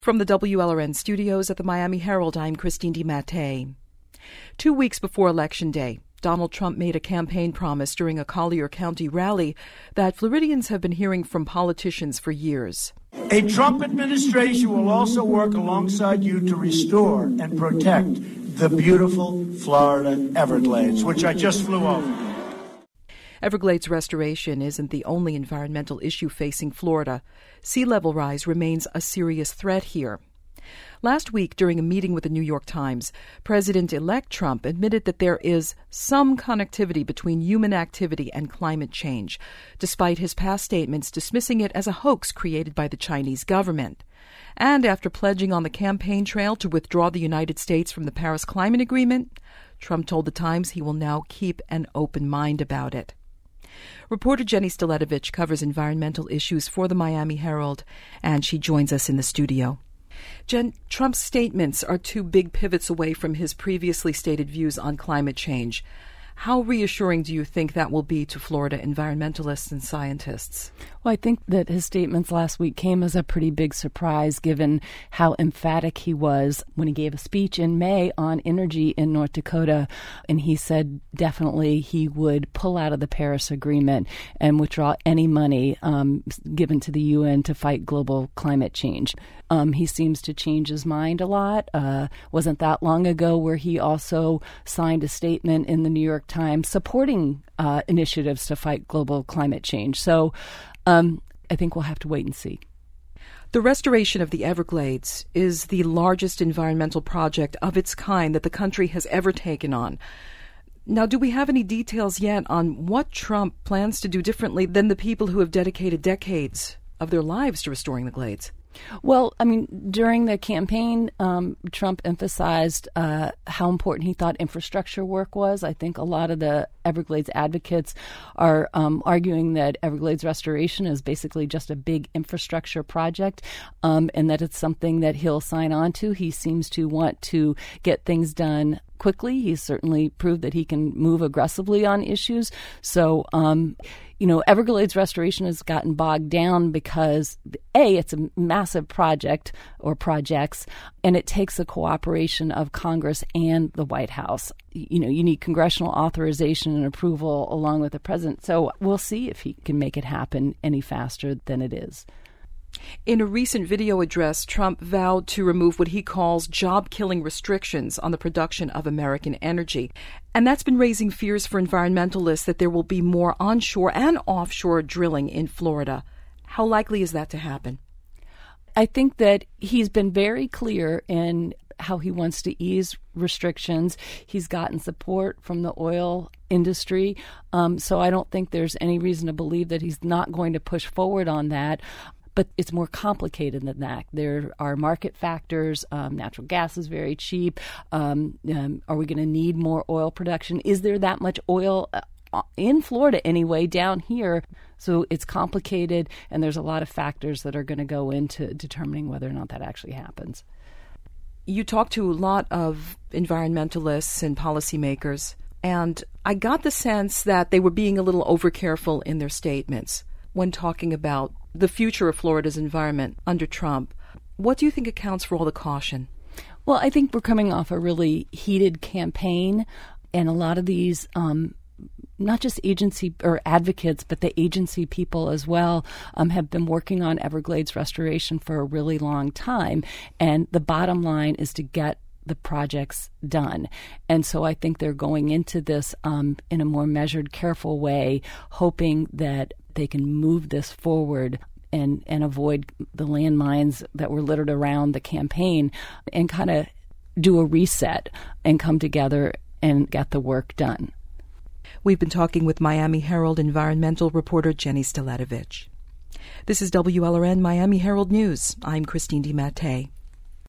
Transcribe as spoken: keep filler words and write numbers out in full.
From the W L R N studios at the Miami Herald, I'm Christine DiMattei. Two weeks before Election Day, Donald Trump made a campaign promise during a Collier County rally that Floridians have been hearing from politicians for years. A Trump administration will also work alongside you to restore and protect the beautiful Florida Everglades, which I just flew over. Everglades restoration isn't the only environmental issue facing Florida. Sea level rise remains a serious threat here. Last week, during a meeting with the New York Times, President-elect Trump admitted that there is some connectivity between human activity and climate change, despite his past statements dismissing it as a hoax created by the Chinese government. And after pledging on the campaign trail to withdraw the United States from the Paris Climate Agreement, Trump told the Times he will now keep an open mind about it. Reporter Jenny Staletovich covers environmental issues for the Miami Herald, and she joins us in the studio. Jen, Trump's statements are two big pivots away from his previously stated views on climate change. How reassuring do you think that will be to Florida environmentalists and scientists? Well, I think that his statements last week came as a pretty big surprise, given how emphatic he was when he gave a speech in May on energy in North Dakota. And he said definitely he would pull out of the Paris Agreement and withdraw any money um, given to the U N to fight global climate change. Um, he seems to change his mind a lot. Uh, wasn't that long ago where he also signed a statement in the New York Times supporting uh, initiatives to fight global climate change. So um, I think we'll have to wait and see. The restoration of the Everglades is the largest environmental project of its kind that the country has ever taken on. Now, do we have any details yet on what Trump plans to do differently than the people who have dedicated decades of their lives to restoring the Glades? Well, I mean, during the campaign, um, Trump emphasized uh, how important he thought infrastructure work was. I think a lot of the Everglades advocates are um, arguing that Everglades restoration is basically just a big infrastructure project, um, and that it's something that he'll sign on to. He seems to want to get things done quickly. He's certainly proved that he can move aggressively on issues. So, um, you know, Everglades restoration has gotten bogged down because, A, it's a massive project or projects, and it takes the cooperation of Congress and the White House. You know, you need congressional authorization and approval along with the president. So we'll see if he can make it happen any faster than it is. In a recent video address, Trump vowed to remove what he calls job-killing restrictions on the production of American energy. And that's been raising fears for environmentalists that there will be more onshore and offshore drilling in Florida. How likely is that to happen? I think that he's been very clear in how he wants to ease restrictions. He's gotten support from the oil industry. Um, so I don't think there's any reason to believe that he's not going to push forward on that. But it's more complicated than that. There are market factors. Um, natural gas is very cheap. Um, um, are we going to need more oil production? Is there that much oil uh, in Florida anyway, down here? So it's complicated, and there's a lot of factors that are going to go into determining whether or not that actually happens. You talk to a lot of environmentalists and policymakers, and I got the sense that they were being a little overcareful in their statements when talking about the future of Florida's environment under Trump. What do you think accounts for all the caution? Well, I think we're coming off a really heated campaign, and a lot of these, um, not just agency or advocates, but the agency people as well, um, have been working on Everglades restoration for a really long time. And the bottom line is to get the projects done. And so I think they're going into this um, in a more measured, careful way, hoping that they can move this forward and, and avoid the landmines that were littered around the campaign and kind of do a reset and come together and get the work done. We've been talking with Miami Herald environmental reporter Jenny Staletovich. This is W L R N Miami Herald News. I'm Christine DiMattei.